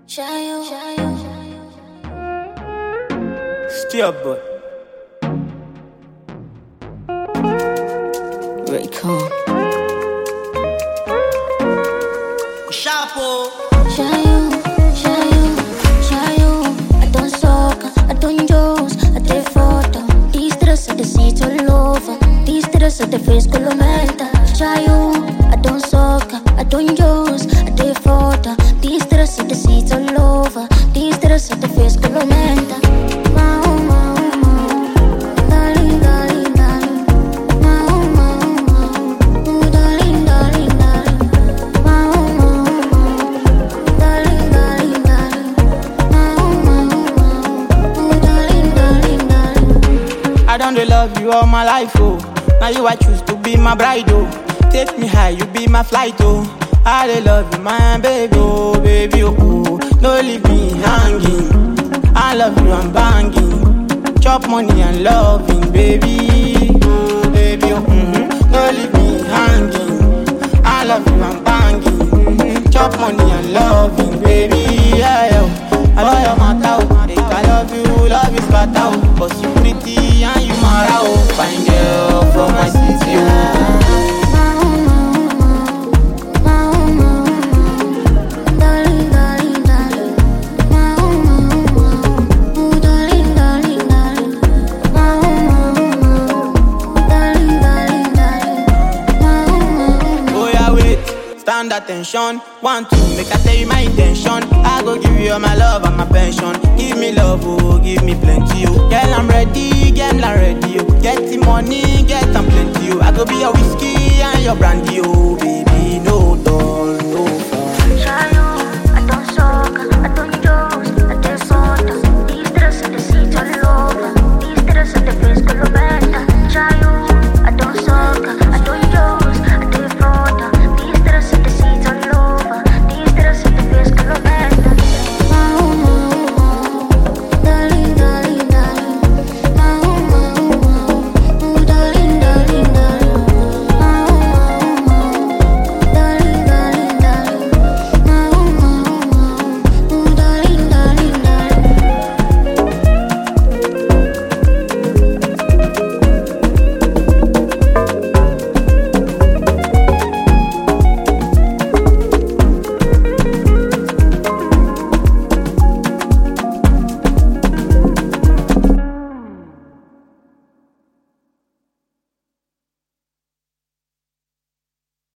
Still, but Raycon. Chapo. I don't soccer, I don't jokes, I take photo. These stress at the seats all over. These stress at the face colomenta. I don't soccer, I don't jokes, I take photo. These stress at the seats all over. These stress at the face colomenta. I don't dey love you all my life, oh. Now you I choose to be my bride, oh. Take me high, you be my flight, oh. I dey love you, my baby, oh, baby, oh, oh. Don't leave me hanging. I love you, I'm banging. Chop money and loving, baby, oh, baby, oh. Don't leave me hanging. I love you, I'm banging. Chop money and loving, baby, yeah, yeah. I love your matter, oh. I love you is better, oh. But you pretty and you mara, oh. Fine girl from my city, oh. Stand attention, want to make I tell you my intention. I go give you all my love and my pension. Give me love, oh, give me plenty, oh. Girl, I'm ready, girl, I'm ready, oh. Get the money, get them plenty, oh. I go be your whiskey and your brandy, oh, baby.